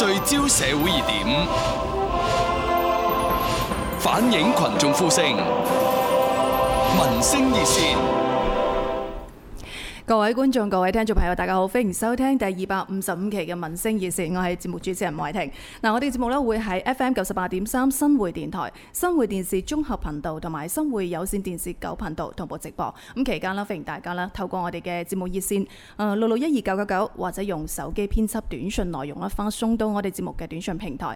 聚焦社會熱點，反映群眾呼聲，民聲熱線。 各位觀眾、各位聽眾朋友，大家好，歡迎收聽第255期嘅民聲熱線，我係節目主持人麥婷。我哋嘅節目咧會喺 FM 98.3新匯電台、新匯電視綜合頻道同埋新匯有線電視9頻道同步直播。咁期間啦，歡迎大家啦透過我哋嘅節目熱線6612999或者用手機編輯短訊內容啦發送到我哋節目嘅短訊平台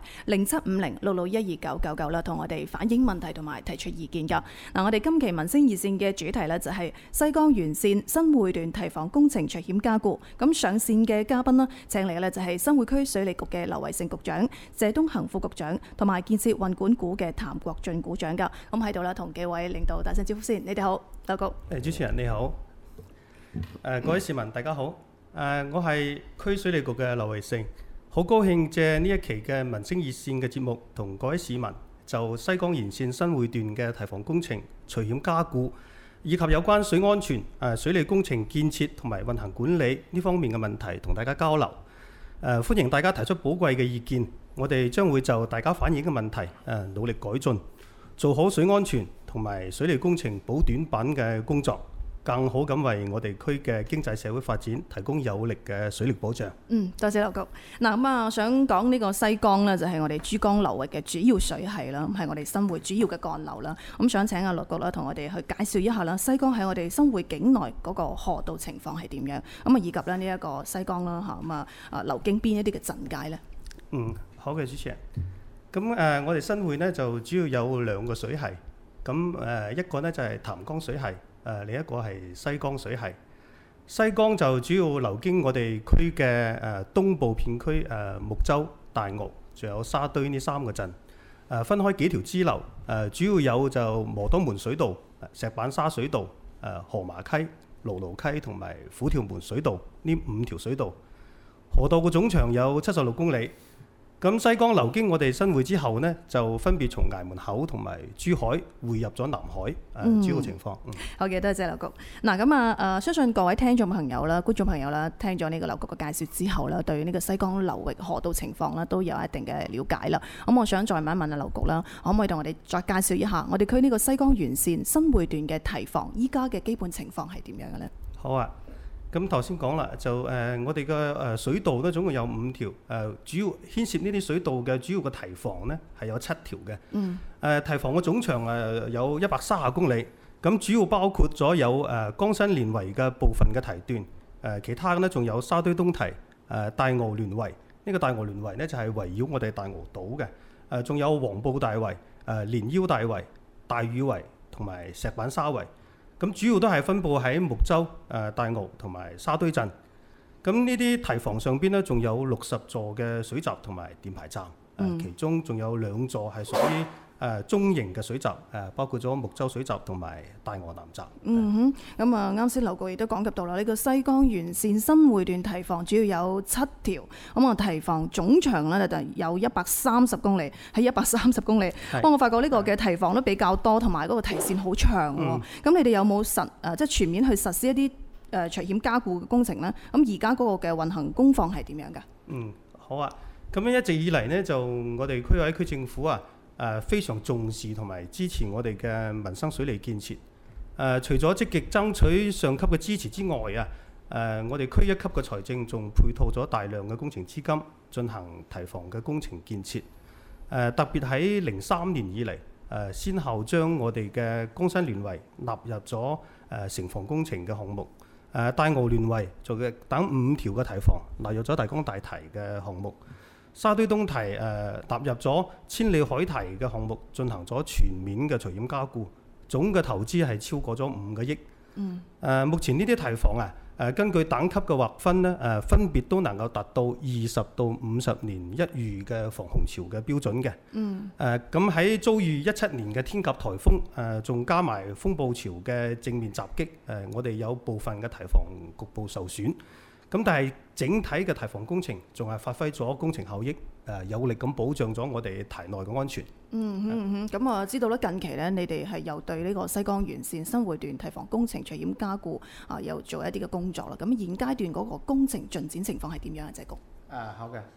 075066129999啦，同我哋反映問題同埋提出意見㗎。我哋今期民聲熱線嘅主題呢，就係西江沿線新匯段堤防工程除險加固。咁上線嘅嘉賓啦，請嚟嘅咧就係新匯區水利局嘅劉維成局長、謝東行副局長，同埋建設運管股嘅譚國俊股長噶。咁喺度啦，同幾位領導打聲招呼先。你哋好，劉局。 主持人你好。各位市民大家好。我係區水利局嘅劉維成，好高興借呢一期嘅民聲熱線嘅節目，同各位市民就西江沿線新匯段嘅堤防工程除險加固，以及有關水安全、水利工程建設同埋運行管理呢方面嘅問題同大家交流。歡迎大家提出寶貴嘅意見，我哋將會就大家反映嘅問題努力改進，做好水安全同埋水利工程補短板嘅工作，更好咁為我哋區嘅經濟社會發展提供有力嘅水力保障。 多謝劉局。咁想講呢個西江呢，就係我哋珠江流域嘅主要水系啦，係我哋新匯主要嘅幹流啦。咁想請阿劉局啦，同我哋去介紹一下啦，西江喺我哋新匯境內嗰個河道情況係點樣？以及咧呢一個西江啦流經邊一啲嘅鎮界呢？ 好嘅，主持人。咁我哋新匯呢，就主要有兩個水系。咁一個呢，就係潭江水系。另一個係西江水系。西江就主要流經我哋區嘅東部片區木洲、大澳，仲有沙堆呢3個鎮。分開幾條支流，主要有就磨多門水道、石板沙水道、河麻溪、蘆蘆溪同埋虎跳門水道呢5條水道。河道嘅總長有76公里。咁西江流經我哋新匯之後呢，就分別從崖門口同埋珠海匯入咗南海。主要情況。 好嘅，多謝劉局。相信各位聽眾朋友啦、觀眾朋友啦，聽咗呢個劉局嘅介紹之後啦，對呢個西江流域河道情況啦，都有一定嘅了解啦。咁我想再問一問阿劉局啦，可唔可以同我哋再介紹一下我哋區呢個西江沿線新匯段嘅堤防依家嘅基本情況係點樣嘅呢？ 好啊。咁頭先講啦，就我哋嘅水道咧總共有5條，主要牽涉呢啲水道嘅主要嘅堤防呢係有7條嘅。堤防嘅總長有130公里，咁主要包括咗有江新連圍嘅部分嘅堤段，其他嘅呢仲有沙堆東堤、大鰲聯圍。呢個大鰲聯圍呢就係圍繞我哋大鰲島嘅，仲有黃埔大圍、連腰大圍、大嶼圍同埋石板沙圍。咁主要都係分佈喺木洲、大鰲同埋沙堆鎮。咁呢啲堤防上邊呢，仲有60座嘅水閘同埋電排站，其中仲有2座係屬於中型嘅水閘，包括咗木洲水閘同埋大鰲南閘。 啱先劉局亦都講及到啦，呢個西江沿線新匯段堤防主要有7條，堤防總長咧就有130公里，係130公里。我發覺呢個嘅堤防都比較多，同埋嗰個堤線好長喎。咁你哋有冇即係全面去實施一啲除險加固嘅工程呢？咁而家嗰個嘅運行工況係點樣㗎？ 好啊。咁樣一直以嚟呢，就我哋區委區政府非常重視同埋支持我哋嘅民生水利建設。除咗積極爭取上級嘅支持之外我哋區1級嘅財政仲配套咗大量嘅工程資金進行堤防嘅工程建設。特別喺03年以嚟，先後將我哋嘅江新聯圍納入咗城防工程嘅項目。大鰲聯圍做嘅等5條嘅堤防納入咗大江大堤嘅項目。沙堆東堤踏入咗千里海堤嘅項目，進行咗全面嘅除險加固，總嘅投資係超過咗5個億。目前呢啲堤防根據等級嘅劃分呢，分別都能夠達到20到50年一遇嘅防洪潮嘅標準嘅。咁喺遭遇17年嘅天鴿颱風，仲加埋風暴潮嘅正面襲擊，我哋有部分嘅堤防局部受損。咁但係整體嘅堤防工程仲係發揮咗工程效益，有力咁保障咗我哋堤內嘅安全。 咁我知道咧，近期咧你哋係又對呢個西江沿線新匯段堤防工程除險加固又做一啲嘅工作啦。咁現階段嗰個工程進展情況係點樣啊？謝局。 好嘅。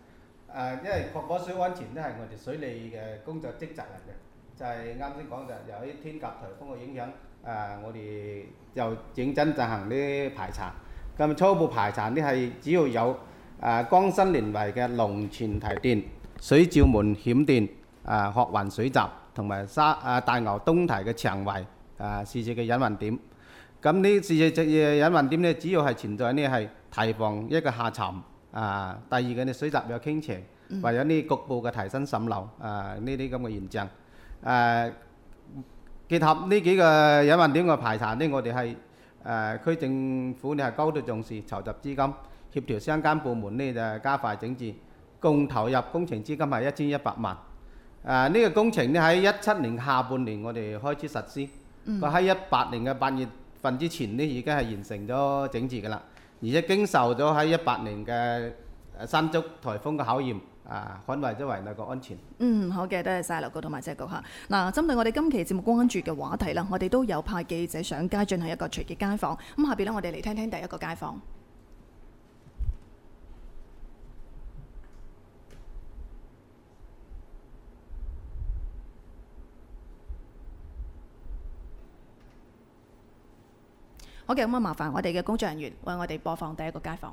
因為確保水安全都係我哋水利嘅工作職責嚟嘅，就係啱先講就由於天鴿颱風嘅影響，我哋又認真進行啲排查。咁初步排查呢係只要有江新連圍嘅龍泉堤電、水照門險電、學環水閘同埋大牛東堤嘅牆圍試射嘅隱患點。咁呢試射隱患點呢，主要係存在呢係堤防一個下沉，第二個呢水閘有傾斜，或者呢局部嘅堤身滲漏，呢啲咁嘅現象。結合呢幾個隱患點嘅排查呢，我哋係區政府呢係高度重視，籌集資金，協調相關部門呢就加快整治，共投入工程資金係1100萬。呢個工程呢喺17年下半年我哋開始實施，喺18年嘅8月份之前呢已經係完成咗整治㗎啦，而且經受咗喺18年嘅山竹颱風嘅考驗，捍衞咗圍內嘅安全。 好嘅，多謝晒劉局同埋謝局嚇。嗱，針對我哋今期節目關注嘅話題啦，我哋都有派記者上街進行一個隨機街訪。咁下邊呢，我哋嚟聽聽第一個街訪。好嘅，咁啊，麻煩我哋嘅工作人員為我哋播放第一個街訪。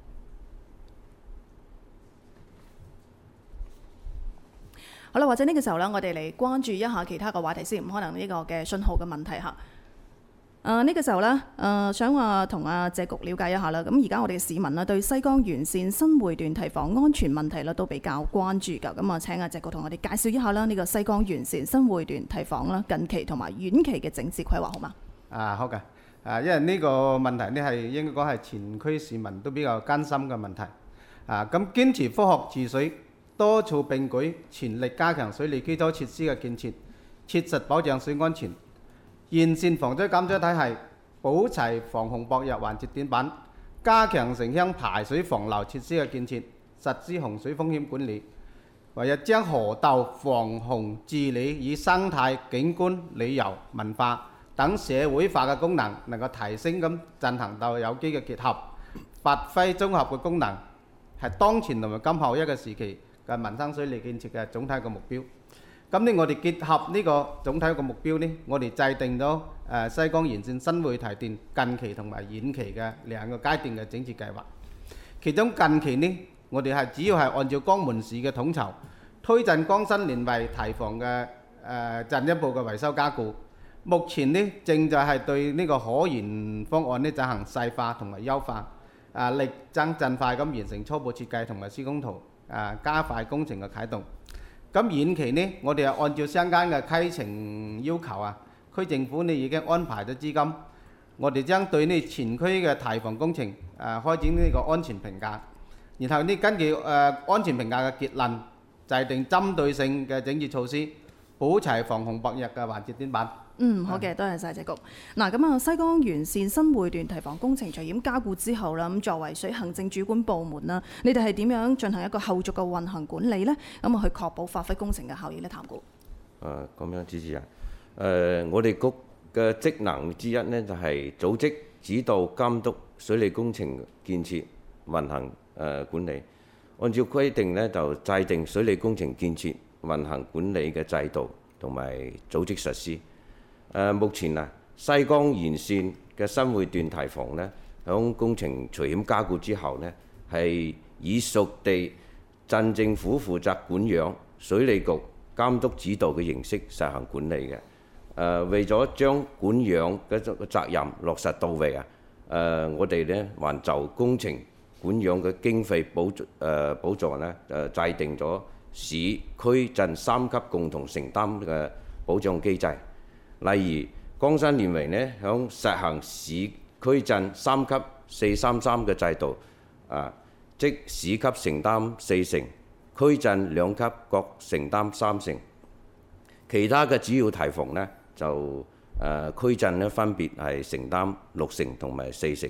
好啦，或者呢個時候呢，我哋嚟關注一下其他嘅話題先，可能呢個嘅信號嘅問題嚇。呢個時候呢，想話同阿謝局了解一下啦。咁而家我哋嘅市民啦，對西江沿線新會段堤防安全問題啦，都比較關注㗎。咁啊，請阿謝局同我哋介紹一下啦，呢個西江沿線新會段堤防啦，近期同埋遠期嘅整治規劃好嗎？ 好嘅。因為呢個問題呢係應該講係全區市民都比較關心嘅問題。咁堅持科學治水，多措並舉，全力加強水利基礎設施嘅建設，切實保障水安全，完善防災減災體系，保齊防洪薄弱環節短板，加強城鄉排水防流設施嘅建設，實施洪水風險管理，唯有將河道防洪治理與生態景觀、旅遊文化等社會化嘅功能能夠提升咁進行到有機嘅結合，發揮綜合嘅功能，係當前同埋今後一個時期嘅民生水利建設嘅總體嘅目標。咁呢，我哋結合呢個總體嘅目標呢，我哋制定咗西江沿線新會堤電近期同埋遠期嘅兩個階段嘅整治計劃。其中近期呢，我哋係主要係按照江門市嘅統籌，推進江新連圍堤防嘅進一步嘅維修加固。目前呢，正在係對呢個可研方案呢進行細化同埋優化，力爭盡快咁完成初步設計同埋施工圖，加快工程嘅啟動。咁遠期呢，我哋係按照相關嘅規程要求區政府呢已經安排咗資金，我哋將對呢全區嘅堤防工程開展呢個安全評價，然後呢根據安全評價嘅結論，制定針對性嘅整治措施，保齊防洪薄弱嘅環節短板。 好嘅，多謝晒謝局。嗱，咁啊，西江沿線新會段堤防工程除險加固之後啦，咁作為水行政主管部門啦，你哋係點樣進行一個後續嘅運行管理呢？咁啊，去確保發揮工程嘅效益呢？譚局。 咁樣主持人，我哋局嘅職能之一呢，就係組織、指導、監督水利工程建設、運行管理。按照規定呢，就制定水利工程建設、運行管理嘅制度同埋組織實施。目前西江沿線嘅新會段堤防呢，響工程除險加固之後呢，係以屬地鎮政府負責管養、水利局監督指導嘅形式實行管理嘅。為咗將管養嘅責任落實到位我哋呢還就工程管養嘅經費補助呢，制定咗市區鎮三級共同承擔嘅保障機制。例如江新連圍呢，響實行市區鎮三級433嘅制度，即市級承擔4成，區鎮兩級各承擔3成。其他嘅主要堤防呢，就區鎮呢分別係承擔6成同埋4成嘅。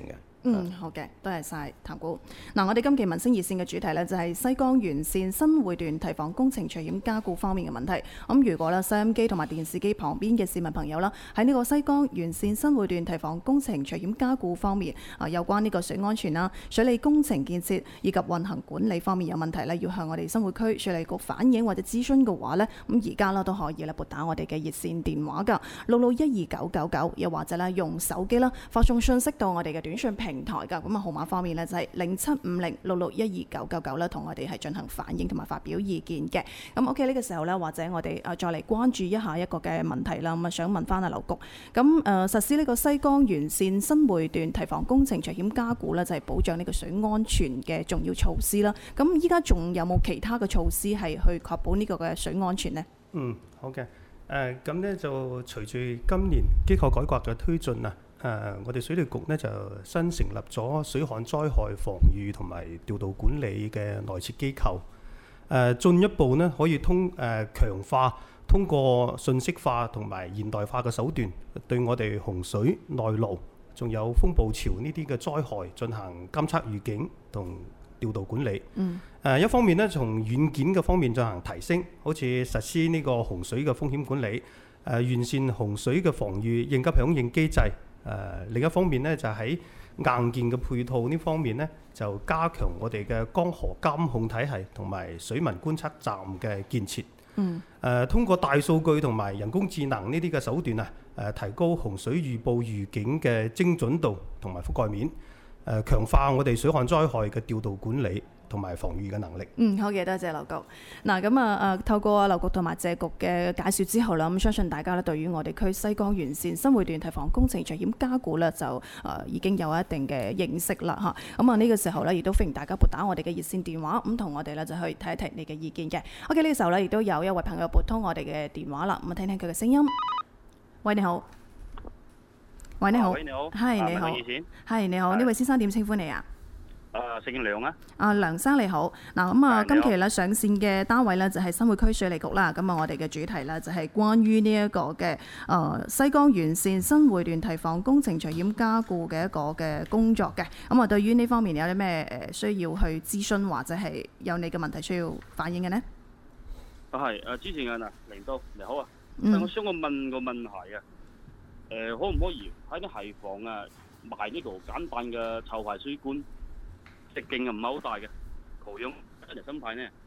好嘅，多謝晒譚股。嗱，我哋今期民聲熱線嘅主題呢，就係西江沿線新會段堤防工程隨險加固方面嘅問題。咁如果咧收音機同埋電視機旁邊嘅市民朋友啦，喺呢個西江沿線新會段堤防工程隨險加固方面有關呢個水安全啦、水利工程建設以及運行管理方面有問題呢，要向我哋新會區水利局反映或者諮詢嘅話呢，咁而家啦都可以咧撥打我哋嘅熱線電話㗎，66129999，又或者咧用手機啦發送信息到我哋嘅短信平台㗎，咁號碼方面呢，就係075066129999啦，同我哋係進行反映同埋發表意見嘅。咁 OK 呢個時候呢，或者我哋再嚟關注一下一個嘅問題啦。咁想問翻阿劉局，咁實施呢個西江沿線新會段堤防工程隨險加固呢，就係保障呢個水安全嘅重要措施啦。咁依家仲有冇其他嘅措施係去確保呢個嘅水安全呢？ 好嘅。咁呢就隨住今年機構改革嘅推進啊。我哋水利局呢就新成立咗水旱災害防禦同埋調度管理嘅內設機構，進一步呢可以強化通過信息化同埋現代化嘅手段，對我哋洪水、內澇仲有風暴潮呢啲嘅災害進行監測預警同調度管理。一方面呢，從軟件嘅方面進行提升，好似實施呢個洪水嘅風險管理，完善洪水嘅防禦應急響應機制。另一方面呢，就喺硬件嘅配套呢方面呢，就加強我哋嘅江河監控體系同埋水文觀測站嘅建設。通過大數據同埋人工智能呢啲嘅手段啊，提高洪水預報預警嘅精準度同埋覆蓋面，強化我哋水旱災害嘅調度管理同埋防禦嘅能力。 好嘅，多謝劉局。嗱，咁透過劉局同埋謝局嘅介紹之後啦，咁相信大家咧對於我哋區西江沿線新會段堤防工程隨險加固咧就已經有一定嘅認識啦嚇。咁呢個時候咧，亦都歡迎大家撥打我哋嘅熱線電話，咁同我哋咧就去睇一睇你嘅意見嘅。OK，呢個時候咧亦都有一位朋友撥通我哋嘅電話啦，咁聽聽佢嘅聲音。喂，你好。喂，你好。 喂，你好。 係你好。係你好，呢位先生點稱呼你啊？ 姓梁啊！ 梁生你好，嗱咁今期咧上線嘅單位咧就係新會區水利局啦。咁我哋嘅主題咧就係關於呢一個嘅西江沿線新會段堤防工程隨險加固嘅一個嘅工作嘅。咁對於呢方面有啲咩需要去諮詢或者係有你嘅問題需要反映嘅呢？ 係主持人啊，嚟到你好啊。我想問個問題啊，可唔可以喺啲堤防啊埋呢個簡單嘅抽排水管？直徑唔係好大嘅，圖樣一嚟心態呢？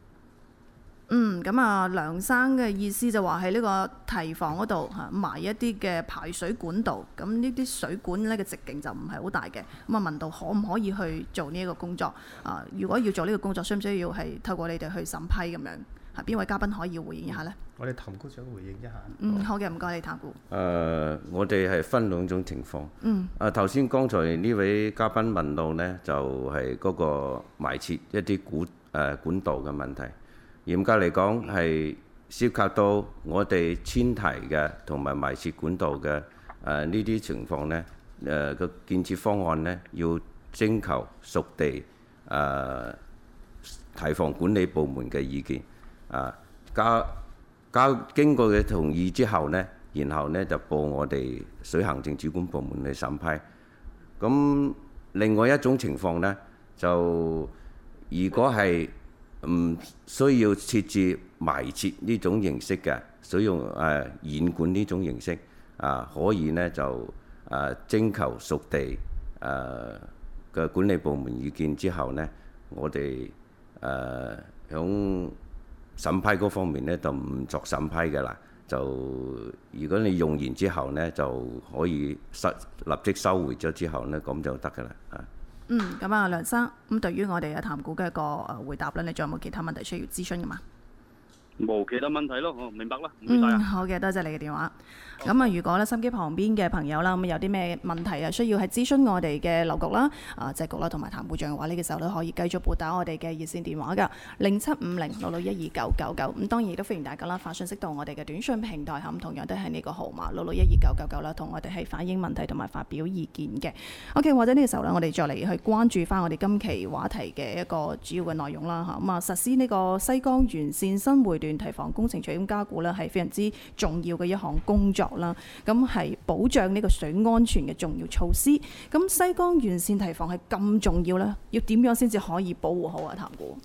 梁生嘅意思就話喺呢個堤防嗰度埋一啲嘅排水管道，咁呢啲水管呢嘅直徑就唔係好大嘅。問到可唔可以去做呢一個工作？如果要做呢個工作，需唔需要係透過你哋去審批咁樣？邊位嘉賓可以回應一下呢？ 我哋譚股想回應一下。 好嘅，唔該你譚股。 我哋係分兩種情況。頭先剛才呢位嘉賓問到呢，就係嗰個埋設一啲管道嘅問題。嚴格嚟講係涉及到我哋遷堤嘅同埋埋設管道嘅呢啲情況呢，個建設方案呢要徵求屬地堤防管理部門嘅意見。經過佢同意之後呢，然後呢就報我哋水行政主管部門去審批。咁另外一種情況呢，就如果係唔需要設置埋設呢種形式嘅，使用堰管呢種形式可以呢就徵求屬地嘅管理部門意見之後呢，我哋響審批嗰方面呢，就唔作審批嘅啦。就如果你用完之後呢，就可以立即收回咗之後呢，咁就得嘅啦。 梁生，咁對於我哋譚股嘅一個回答咧，你仲有冇其他問題需要諮詢嘅嘛？ 冇其他問題咯，我明白啦，唔該晒。 好嘅，多謝你嘅電話。咁如果咧心機旁邊嘅朋友啦，咁有啲咩問題啊，需要係諮詢我哋嘅劉局啦、謝局啦同埋譚股長嘅話，呢個時候咧可以繼續撥打我哋嘅熱線電話噶075066129999。咁當然亦都歡迎大家啦發信息到我哋嘅短信平台，咁同樣都係呢個號碼66129999啦，同我哋係反映問題同埋發表意見嘅。OK， 或者呢個時候咧，我哋再嚟去關注翻我哋今期話題嘅一個主要嘅內容啦嚇。實施呢個西江沿線新會段段堤防工程取加固咧係非常之重要嘅一項工作啦。咁係保障呢個水安全嘅重要措施。咁西江沿線堤防係咁重要咧，要點樣先至可以保護好啊？譚估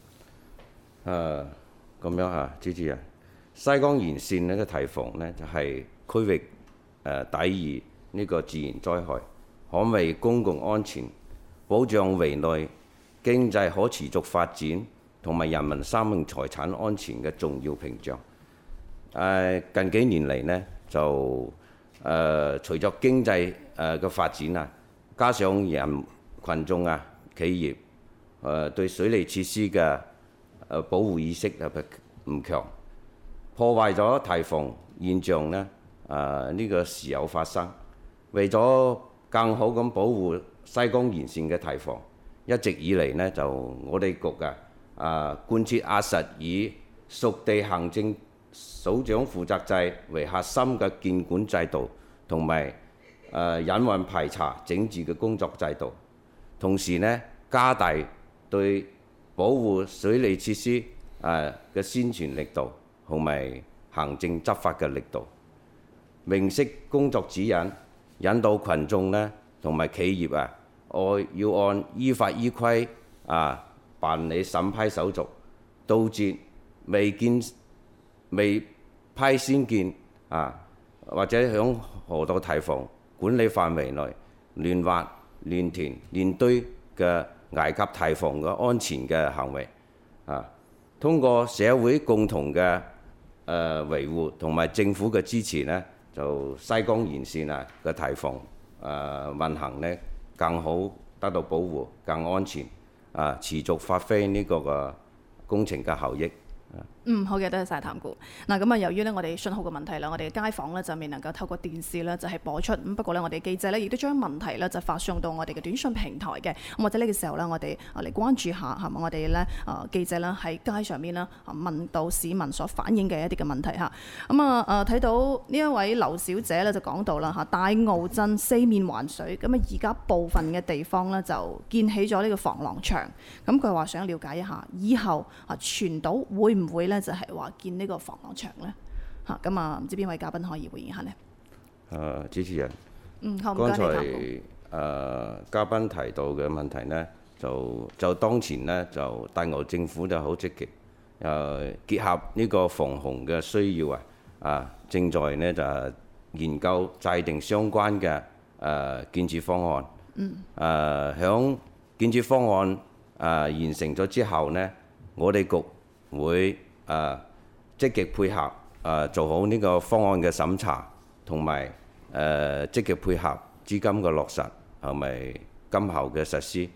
咁樣嚇，主持人，西江沿線呢個堤防呢，就係區域抵禦呢個自然災害，捍衛公共安全，保障圍內經濟可持續發展同埋人民生命財產安全嘅重要屏障。近幾年嚟呢，就隨着經濟嘅發展啊，加上人群眾啊、企業對水利設施嘅保護意識特別唔強，破壞咗堤防現象呢，呢個時有發生。為咗更好咁保護西江沿線嘅堤防，一直以嚟呢，就我哋局貫徹壓實以屬地行政首長負責制為核心嘅建管制度，同埋隱患排查整治嘅工作制度，同時呢，加大對保護水利設施嘅宣傳力度同埋行政執法嘅力度，明晰工作指引，引導群眾呢同埋企業要按依法依規辦理審批手續，杜絕未批先建或者響河道堤防管理範圍內亂挖、亂填、亂堆嘅危及堤防嘅安全嘅行為通過社會共同嘅維護同埋政府嘅支持呢，就西江沿線嘅堤防運行呢更好得到保護、更安全持續發揮呢個嘅工程嘅效益。 好嘅，多謝晒譚估。咁由於呢，我哋信號嘅問題啦，我哋嘅街坊呢就未能夠透過電視呢就係播出。不過呢，我哋記者呢亦都將問題呢就發送到我哋嘅短信平台嘅。或者呢個時候呢，我哋嚟關注下係咪我哋呢記者呢喺街上面呢問到市民所反映嘅一啲嘅問題嚇。睇到呢一位劉小姐呢就講到啦大澳鎮四面環水，而家部分嘅地方呢就建起咗呢個防浪牆。佢話想了解一下，以後全島會唔會呢就係話建呢個防浪牆呢？唔知邊位嘉賓可以回應下呢？ 主持人， 好，唔該你。 剛才嘉賓提到嘅問題呢，就當前呢，就大澳政府就好積極，結合呢個防洪嘅需要正在呢就研究制定相關嘅建設方案。響建設方案完成咗之後呢，我哋局會積極配合做好呢個方案嘅審查，同埋積極配合資金嘅落實同埋今後嘅實施。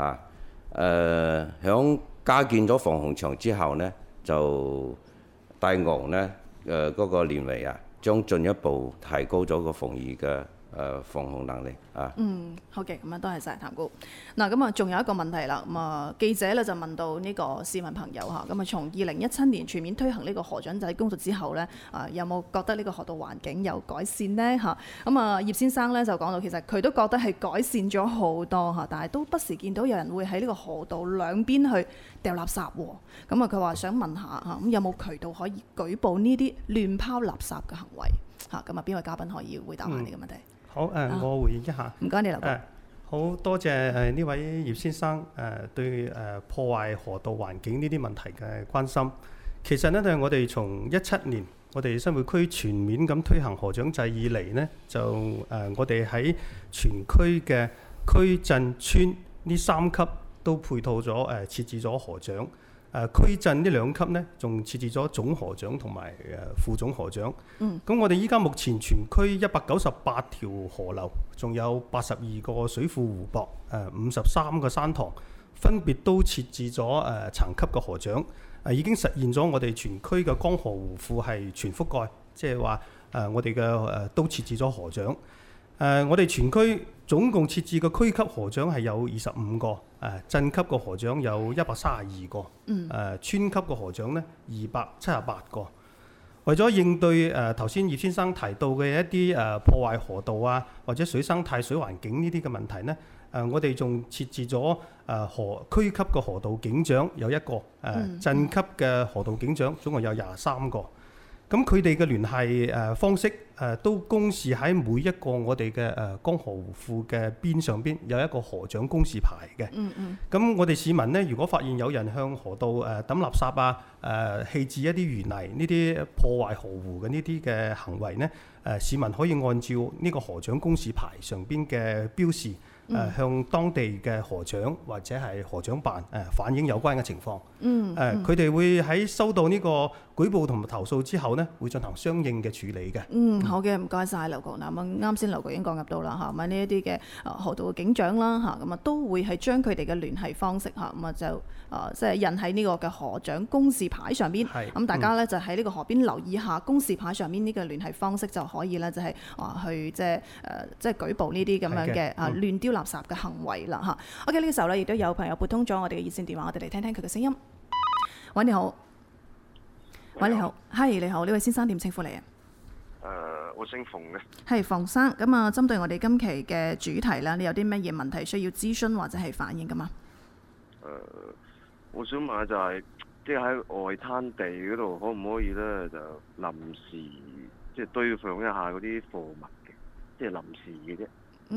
響加建咗防洪牆之後呢，就大澳呢嗰個年圍將進一步提高咗個防禦嘅防洪能力好嘅，多謝晒譚估。仲有一個問題啦。記者呢就問到呢個市民朋友從2017年全面推行呢個河長制工作之後呢，有冇覺得呢個河道環境有改善呢？葉先生呢就講到，其實佢都覺得係改善咗好多但係都不時見到有人會喺呢個河道兩邊去掉垃圾喎。佢話想問下有冇渠道可以舉報呢啲亂拋垃圾嘅行為？邊位嘉賓可以回答下呢個問題？ 好，我回應一下。 唔該你，劉哥。 好多謝呢位葉先生對破壞河道環境呢啲問題嘅關心。其實呢，就係我哋從2017年我哋新會區全面咁推行河長制以嚟呢，就我哋喺全區嘅區鎮村呢3級都配套咗設置咗河長。區鎮呢2級呢，仲設置咗總河長同埋副總河長。咁我哋依家目前全區198條河流，仲有82個水庫湖泊，53個山塘，分別都設置咗層級嘅河長。已經實現咗我哋全區嘅江河湖庫係全覆蓋，即係話我哋嘅都設置咗河長。我哋全區總共設置嘅區級河長係有25個，鎮級嘅河長有132個，村級嘅河長呢278個。為咗應對頭先葉先生提到嘅一啲破壞河道或者水生態水環境呢啲嘅問題呢， 我哋仲設置咗區級嘅河道警長有一個，鎮級嘅河道警長總共有23個。咁佢哋嘅聯繫方式都公示喺每一個我哋嘅江河湖庫嘅邊上邊有一個河長公示牌嘅。咁我哋市民呢，如果發現有人向河道抌垃圾啊、棄置一啲淤泥呢啲破壞河湖嘅呢啲嘅行為呢，市民可以按照呢個河長公示牌上邊嘅標示，向當地嘅河長或者係河長辦反映有關嘅情況。佢哋會喺收到呢個舉報同埋投訴之後呢，會進行相應嘅處理嘅。 好嘅，唔該晒劉局。嗱，啱先劉局已經講入到啦嚇，咁呢一啲嘅河道嘅警長啦嚇，咁都會係將佢哋嘅聯繫方式嚇，咁就即係印喺呢個嘅河長公示牌上邊。咁大家咧就喺呢個河邊留意下公示牌上邊呢個聯繫方式就可以咧，就係去即係舉報呢啲咁樣嘅亂丟垃圾嘅行為啦嚇。OK， 呢個時候咧亦都有朋友撥通咗我哋嘅熱線電話，我哋嚟聽聽佢嘅聲音。喂，你好。喂，你好，係你好，呢位先生點稱呼你啊？ 我姓馮嘅。 係馮生，咁啊，針對我哋今期嘅主題啦，你有啲乜嘢問題需要諮詢或者係反映噶嘛？ 我想問下就係，即係喺外灘地嗰度，可唔可以咧就臨時即係堆放一下嗰啲貨物嘅，即係臨時嘅啫。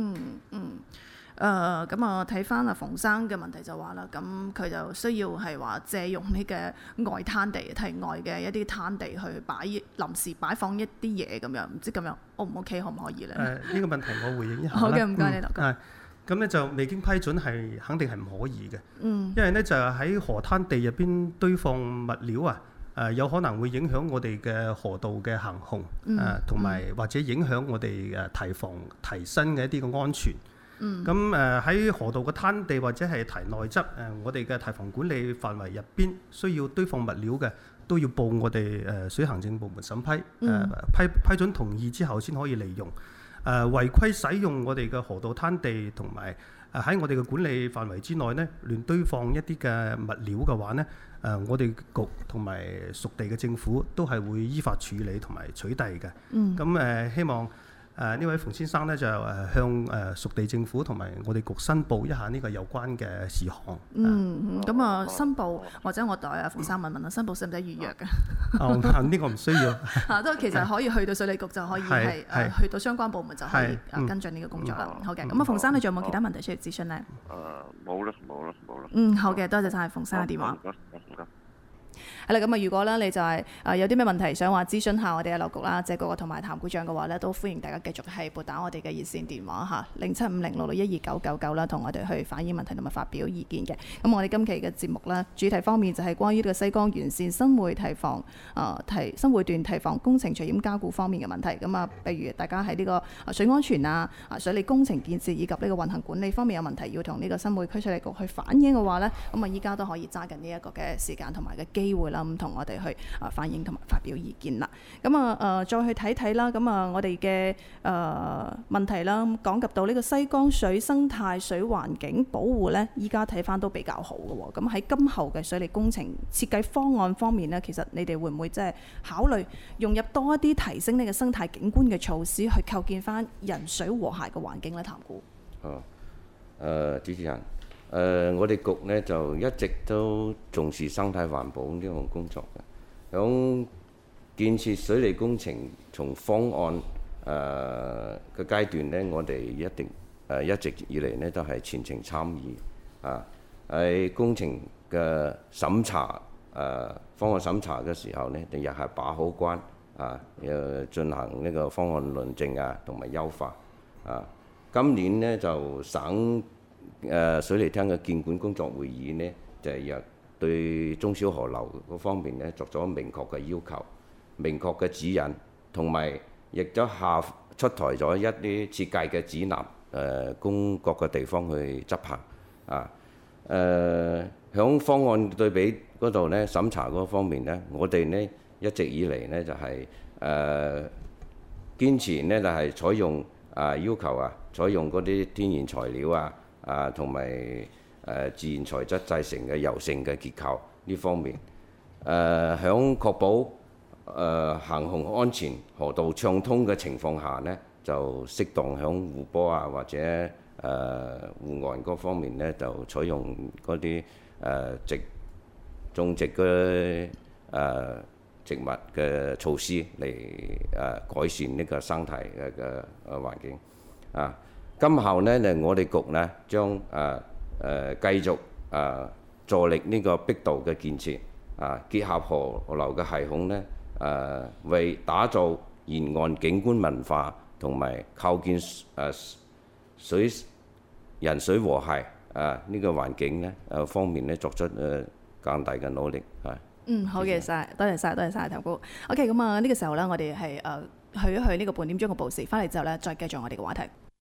咁啊，睇翻阿馮生嘅問題就話啦，咁佢就需要係話借用呢個外灘地、堤外嘅一啲灘地去臨時擺放一啲嘢咁樣，唔知咁樣 O 唔 OK， 可唔可以咧？ 呢個問題我回應一下啦。 好嘅，唔該你劉局。 咁咧就未經批准係肯定係唔可以嘅。因為咧就喺河灘地入邊堆放物料啊，有可能會影響我哋嘅河道嘅行洪，同埋或者影響我哋堤身嘅一啲嘅安全。咁喺河道嘅灘地或者係堤內側，我哋嘅堤防管理範圍入邊需要堆放物料嘅，都要報我哋水行政部門審批，批准同意之後先可以利用。違規使用我哋嘅河道灘地同埋喺我哋嘅管理範圍之內呢，亂堆放一啲嘅物料嘅話呢，我哋局同埋屬地嘅政府都係會依法處理同埋取締嘅。咁希望呢位馮先生呢，就向屬地政府同埋我哋局申報一下呢個有關嘅事項。 咁申報或者我代馮生問問啦，申報使唔使預約㗎？ 呢個唔需要。都其實可以去到水利局就可以係去到相關部門就可以跟進呢個工作啦。好嘅，咁馮生你仲有冇其他問題需要諮詢呢？ 冇啦。 好嘅，多謝晒馮生嘅電話。係啦，咁啊，如果咧你就係有啲咩問題想話諮詢下我哋嘅劉局啦、謝局同埋譚股長嘅話咧，都歡迎大家繼續係撥打我哋嘅熱線電話嚇0750661299啦，同我哋去反映問題同埋發表意見嘅。咁我哋今期嘅節目咧，主題方面就係關於呢個西江完善新會堤防新會段堤防工程除染加固方面嘅問題。咁啊，譬如大家喺呢個水安全水利工程建設以及呢個運行管理方面有問題，要同呢個新會區水利局去反映嘅話咧，咁啊依家都可以揸緊呢一個嘅時間同埋嘅機會啦，咁同我哋去反映同埋發表意見啦。咁再去睇睇啦。咁我哋嘅問題啦，講及到呢個西江水生態水環境保護呢，依家睇翻都比較好嘅喎。咁喺今後嘅水利工程設計方案方面呢，其實你哋會唔會即係考慮融入多一啲提升呢個生態景觀嘅措施，去構建翻人水和諧嘅環境呢？譚股。 主持人。我哋局呢就一直都重視生態環保呢項工作嘅。響建設水利工程從方案嘅階段呢，我哋一直以嚟呢都係全程參與喺工程嘅審查方案審查嘅時候呢，又係把好關進行呢個方案論證同埋優化今年呢就省水利廳嘅建管工作會議呢，就係對中小河流嗰方面呢作咗明確嘅要求、明確嘅指引，同埋亦都出台咗一啲設計嘅指南，供各個地方去執行響方案對比嗰度呢，審查嗰方面呢，我哋呢一直以嚟呢就係堅持呢就係採用要求採用嗰啲天然材料同埋自然材質製成嘅柔性嘅結構呢方面，響確保行洪安全、河道暢通嘅情況下呢，就適當響湖泊或者護岸嗰方面呢，就採用嗰啲種植嘅植物嘅措施嚟改善呢個生態嘅環境啊。今後呢，我哋局呢將繼續助力呢個碧道嘅建設結合河流嘅系統呢，為打造沿岸景觀文化同埋構建人水和諧呢個環境呢方面呢作出更大嘅努力好嘅晒，多謝晒，頭哥。OK，咁呢個時候呢，我哋係去一去呢個半點鐘嘅報時，翻嚟之後呢，再繼續我哋嘅話題。